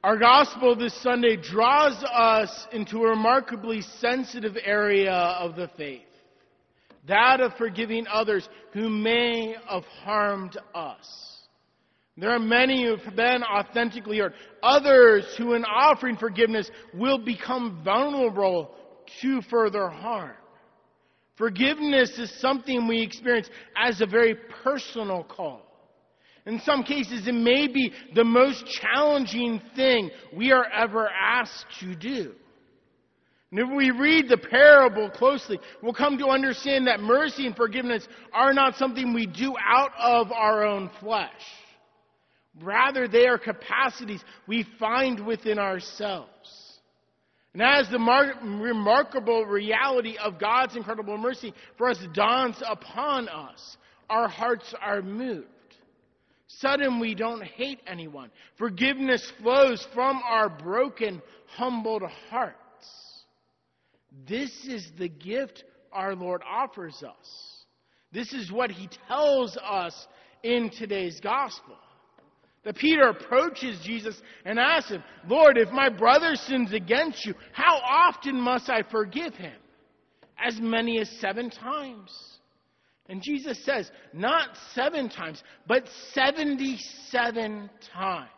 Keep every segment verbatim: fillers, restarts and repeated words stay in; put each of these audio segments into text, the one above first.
Our gospel this Sunday draws us into a remarkably sensitive area of the faith, that of forgiving others who may have harmed us. There are many who have been authentically hurt. Others who, in offering forgiveness, will become vulnerable to further harm. Forgiveness is something we experience as a very personal call. In some cases, it may be the most challenging thing we are ever asked to do. And if we read the parable closely, we'll come to understand that mercy and forgiveness are not something we do out of our own flesh. Rather, they are capacities we find within ourselves. And as the mar- remarkable reality of God's incredible mercy for us dawns upon us, our hearts are moved. Suddenly, we don't hate anyone. Forgiveness flows from our broken, humbled hearts. This is the gift our Lord offers us. This is what he tells us in today's gospel. That Peter approaches Jesus and asks him, Lord, if my brother sins against you, how often must I forgive him? As many as seven times. And Jesus says, not seven times, but seventy-seven times.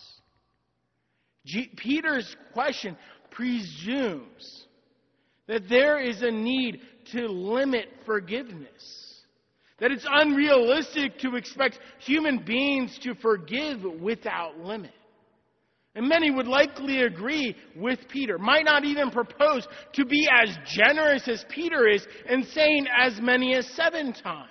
G- Peter's question presumes that there is a need to limit forgiveness. That it's unrealistic to expect human beings to forgive without limit. And many would likely agree with Peter, might not even propose to be as generous as Peter is in saying as many as seven times.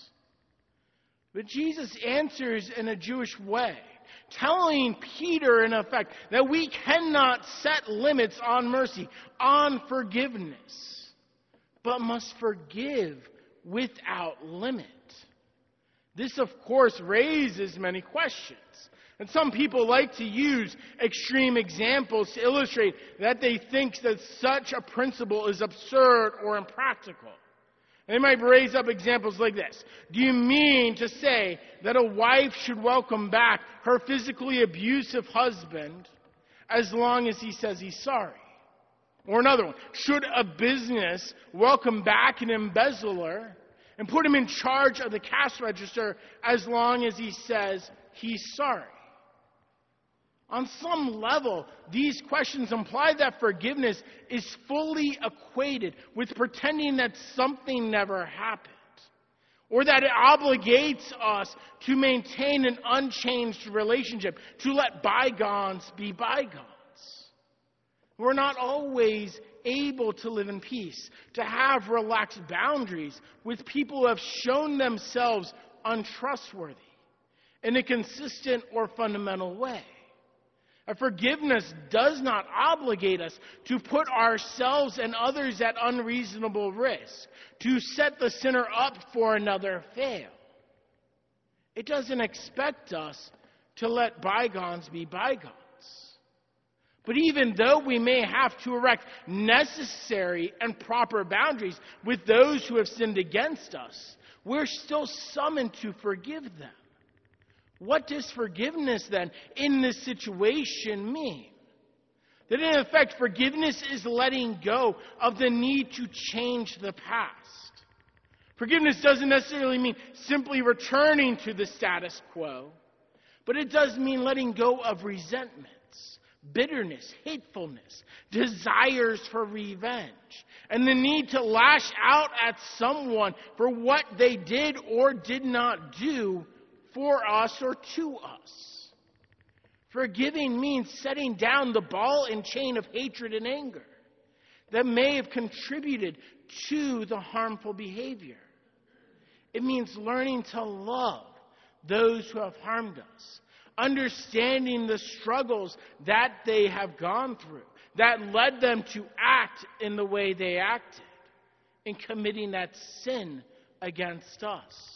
But Jesus answers in a Jewish way, telling Peter, in effect, that we cannot set limits on mercy, on forgiveness, but must forgive without limit. This, of course, raises many questions. And some people like to use extreme examples to illustrate that they think that such a principle is absurd or impractical. They might raise up examples like this. Do you mean to say that a wife should welcome back her physically abusive husband as long as he says he's sorry? Or another one. Should a business welcome back an embezzler and put him in charge of the cash register as long as he says he's sorry? On some level, these questions imply that forgiveness is fully equated with pretending that something never happened, or that it obligates us to maintain an unchanged relationship, to let bygones be bygones. We're not always able to live in peace, to have relaxed boundaries with people who have shown themselves untrustworthy in a consistent or fundamental way. A forgiveness does not obligate us to put ourselves and others at unreasonable risk, to set the sinner up for another fail. It doesn't expect us to let bygones be bygones. But even though we may have to erect necessary and proper boundaries with those who have sinned against us, we're still summoned to forgive them. What does forgiveness then in this situation mean? That in effect, forgiveness is letting go of the need to change the past. Forgiveness doesn't necessarily mean simply returning to the status quo, but it does mean letting go of resentments, bitterness, hatefulness, desires for revenge, and the need to lash out at someone for what they did or did not do for us or to us. Forgiving means setting down the ball and chain of hatred and anger that may have contributed to the harmful behavior. It means learning to love those who have harmed us, understanding the struggles that they have gone through, that led them to act in the way they acted, and committing that sin against us.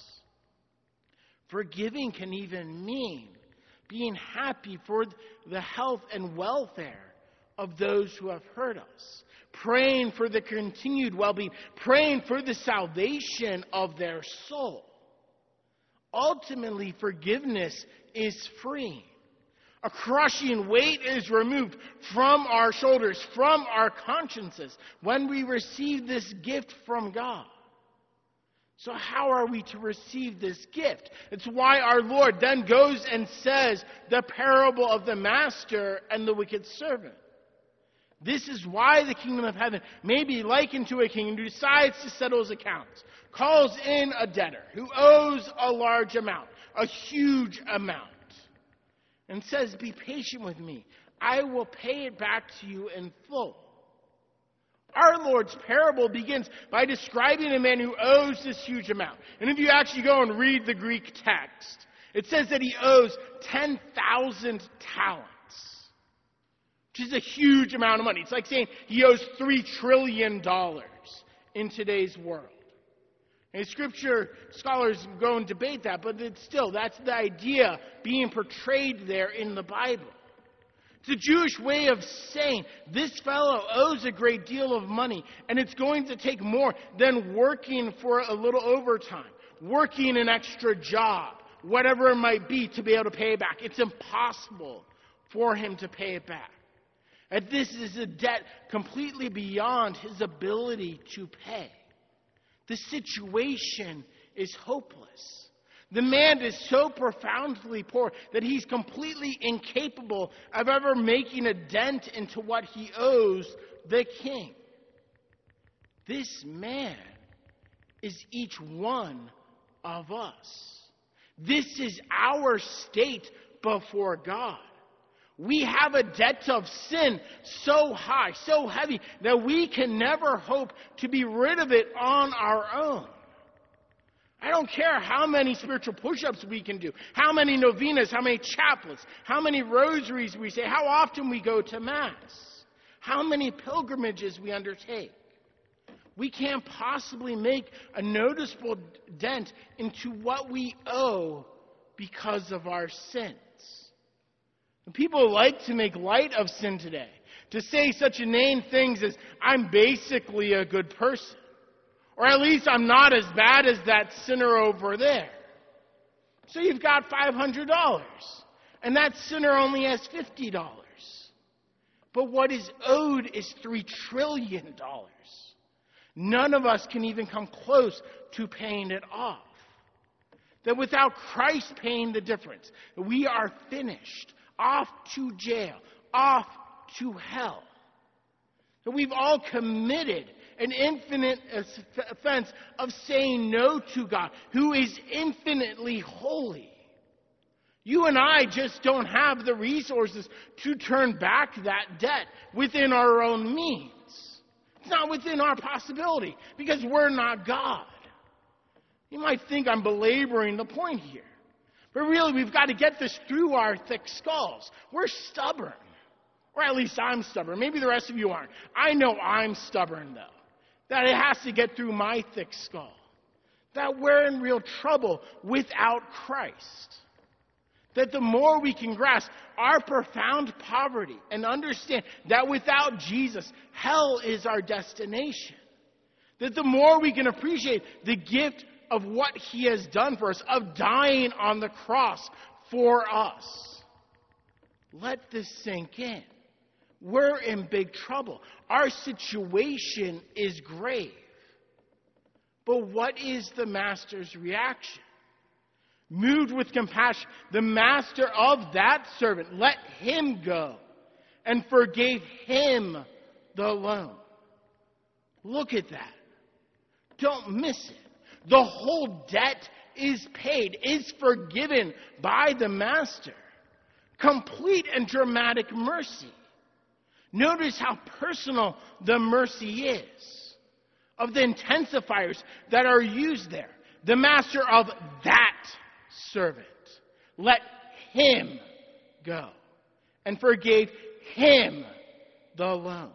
Forgiving can even mean being happy for the health and welfare of those who have hurt us, praying for the continued well-being, praying for the salvation of their soul. Ultimately, forgiveness is freeing. A crushing weight is removed from our shoulders, from our consciences, when we receive this gift from God. So how are we to receive this gift? It's why our Lord then goes and says the parable of the master and the wicked servant. This is why the kingdom of heaven may be likened to a king who decides to settle his accounts, calls in a debtor who owes a large amount, a huge amount, and says, "Be patient with me. I will pay it back to you in full." Our Lord's parable begins by describing a man who owes this huge amount. And if you actually go and read the Greek text, it says that he owes ten thousand talents, which is a huge amount of money. It's like saying he owes three trillion dollars in today's world. And Scripture scholars go and debate that, but it's still, that's the idea being portrayed there in the Bible. It's a Jewish way of saying this fellow owes a great deal of money, and it's going to take more than working for a little overtime, working an extra job, whatever it might be, to be able to pay it back. It's impossible for him to pay it back. And this is a debt completely beyond his ability to pay. The situation is hopeless. The man is so profoundly poor that he's completely incapable of ever making a dent into what he owes the king. This man is each one of us. This is our state before God. We have a debt of sin so high, so heavy, that we can never hope to be rid of it on our own. I don't care how many spiritual push-ups we can do, how many novenas, how many chaplets, how many rosaries we say, how often we go to Mass, how many pilgrimages we undertake. We can't possibly make a noticeable dent into what we owe because of our sins. And people like to make light of sin today, to say such inane things as, "I'm basically a good person." Or at least I'm not as bad as that sinner over there. So you've got five hundred dollars. And that sinner only has fifty dollars. But what is owed is three trillion dollars. None of us can even come close to paying it off. That without Christ paying the difference, we are finished, off to jail, off to hell. That we've all committed an infinite offense of saying no to God, who is infinitely holy. You and I just don't have the resources to turn back that debt within our own means. It's not within our possibility, because we're not God. You might think I'm belaboring the point here, but really we've got to get this through our thick skulls. We're stubborn. Or at least I'm stubborn. Maybe the rest of you aren't. I know I'm stubborn, though. That it has to get through my thick skull. That we're in real trouble without Christ. That the more we can grasp our profound poverty and understand that without Jesus, hell is our destination. That the more we can appreciate the gift of what He has done for us, of dying on the cross for us. Let this sink in. We're in big trouble. Our situation is grave. But what is the master's reaction? Moved with compassion, the master of that servant let him go and forgave him the loan. Look at that. Don't miss it. The whole debt is paid, is forgiven by the master. Complete and dramatic mercy. Notice how personal the mercy is. Of the intensifiers that are used there. The master of that servant let him go and forgave him the loan.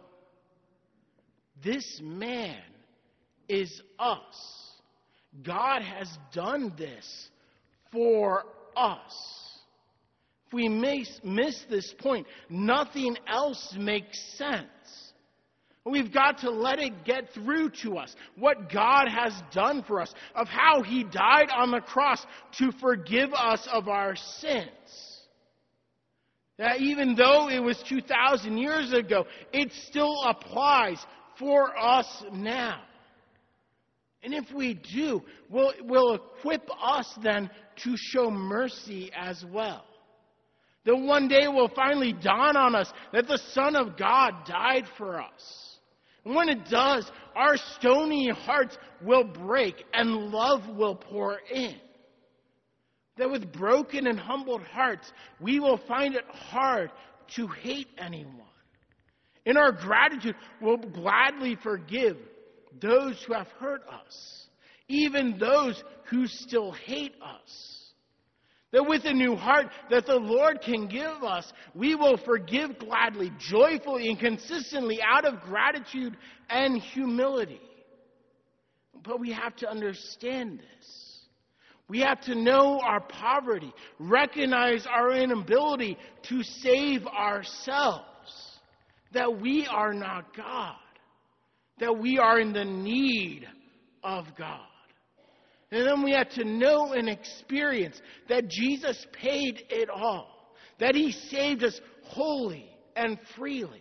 This man is us. God has done this for us. If we miss, miss this point, nothing else makes sense. We've got to let it get through to us what God has done for us, of how He died on the cross to forgive us of our sins. That even though it was two thousand years ago, it still applies for us now. And if we do, will will equip us then to show mercy as well. That one day will finally dawn on us that the Son of God died for us. And when it does, our stony hearts will break and love will pour in. That with broken and humbled hearts, we will find it hard to hate anyone. In our gratitude, we'll gladly forgive those who have hurt us, even those who still hate us. That with a new heart that the Lord can give us, we will forgive gladly, joyfully, and consistently out of gratitude and humility. But we have to understand this. We have to know our poverty, recognize our inability to save ourselves, that we are not God, that we are in the need of God. And then we have to know and experience that Jesus paid it all, that He saved us wholly and freely.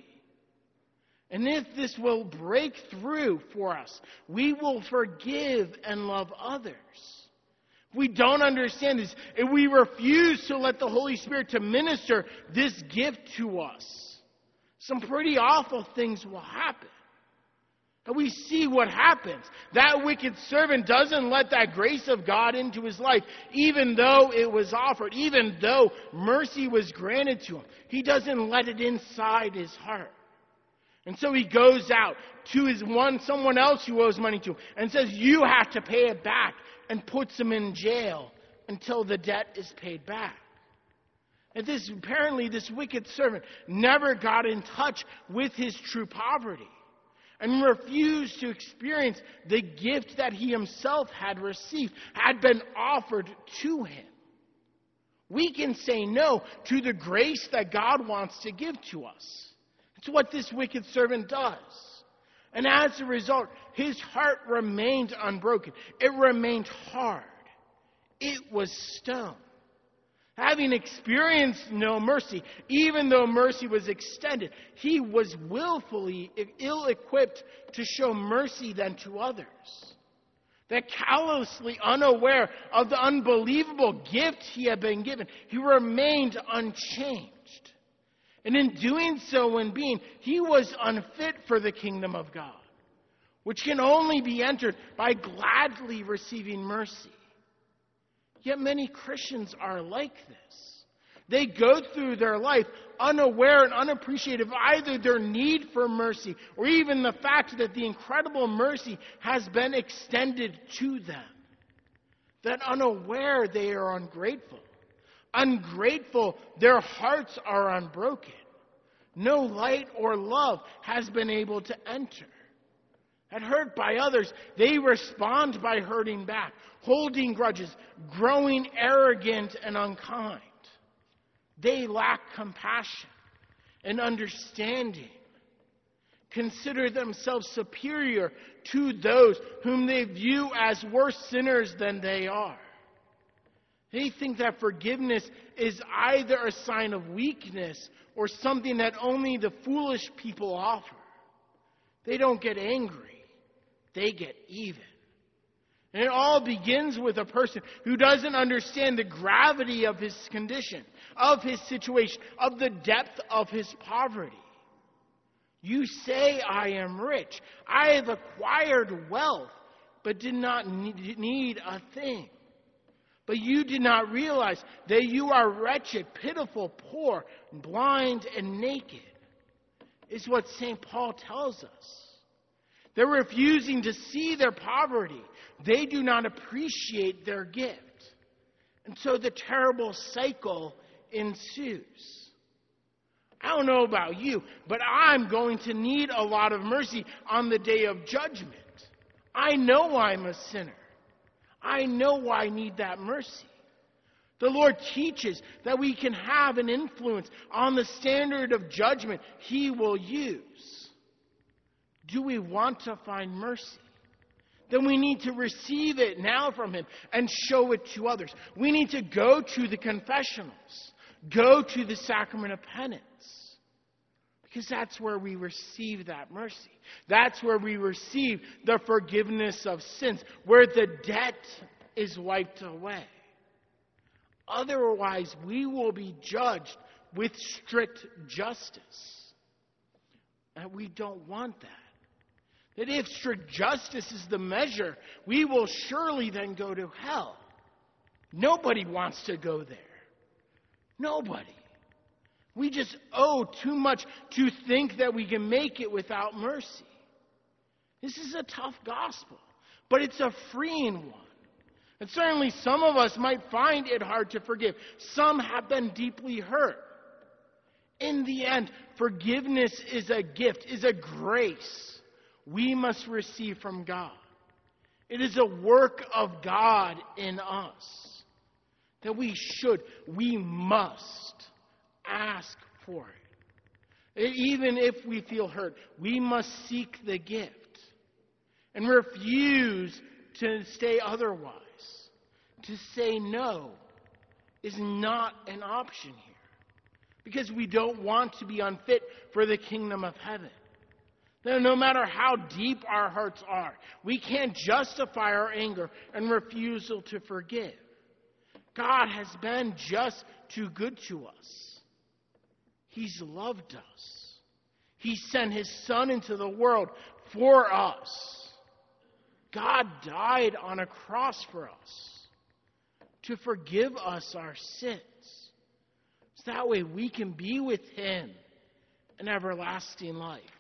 And if this will break through for us, we will forgive and love others. If we don't understand this, if we refuse to let the Holy Spirit to minister this gift to us, some pretty awful things will happen. And we see what happens. That wicked servant doesn't let that grace of God into his life, even though it was offered, even though mercy was granted to him. He doesn't let it inside his heart. And so he goes out to his one, someone else who owes money to him and says, you have to pay it back, and puts him in jail until the debt is paid back. And this, apparently this wicked servant never got in touch with his true poverty and refused to experience the gift that he himself had received, had been offered to him. We can say no to the grace that God wants to give to us. It's what this wicked servant does. And as a result, his heart remained unbroken. It remained hard. It was stone. Having experienced no mercy, even though mercy was extended, he was willfully ill-equipped to show mercy then to others. That callously unaware of the unbelievable gift he had been given, he remained unchanged. And in doing so and being, he was unfit for the kingdom of God, which can only be entered by gladly receiving mercy. Yet many Christians are like this. They go through their life unaware and unappreciative of either their need for mercy or even the fact that the incredible mercy has been extended to them. That unaware they are ungrateful. Ungrateful, their hearts are unbroken. No light or love has been able to enter. And hurt by others, they respond by hurting back, holding grudges, growing arrogant and unkind. They lack compassion and understanding, consider themselves superior to those whom they view as worse sinners than they are. They think that forgiveness is either a sign of weakness or something that only the foolish people offer. They don't get angry. They get even. And it all begins with a person who doesn't understand the gravity of his condition, of his situation, of the depth of his poverty. You say, I am rich. I have acquired wealth, but did not need a thing. But you did not realize that you are wretched, pitiful, poor, blind, and naked, is what Saint Paul tells us. They're refusing to see their poverty. They do not appreciate their gift. And so the terrible cycle ensues. I don't know about you, but I'm going to need a lot of mercy on the day of judgment. I know I'm a sinner. I know I need that mercy. The Lord teaches that we can have an influence on the standard of judgment He will use. Do we want to find mercy? Then we need to receive it now from Him and show it to others. We need to go to the confessionals, Go to the sacrament of penance. Because that's where we receive that mercy. That's where we receive the forgiveness of sins, where the debt is wiped away. Otherwise, we will be judged with strict justice. And we don't want that. That if strict justice is the measure, we will surely then go to hell. Nobody wants to go there. Nobody. We just owe too much to think that we can make it without mercy. This is a tough gospel, but it's a freeing one. And certainly some of us might find it hard to forgive. Some have been deeply hurt. In the end, forgiveness is a gift, is a grace we must receive from God. It is a work of God in us that we should, we must ask for it. Even if we feel hurt, we must seek the gift and refuse to stay otherwise. To say no is not an option here because we don't want to be unfit for the kingdom of heaven. Now, no matter how deep our hearts are, we can't justify our anger and refusal to forgive. God has been just too good to us. He's loved us. He sent His Son into the world for us. God died on a cross for us to forgive us our sins. So that way we can be with Him in everlasting life.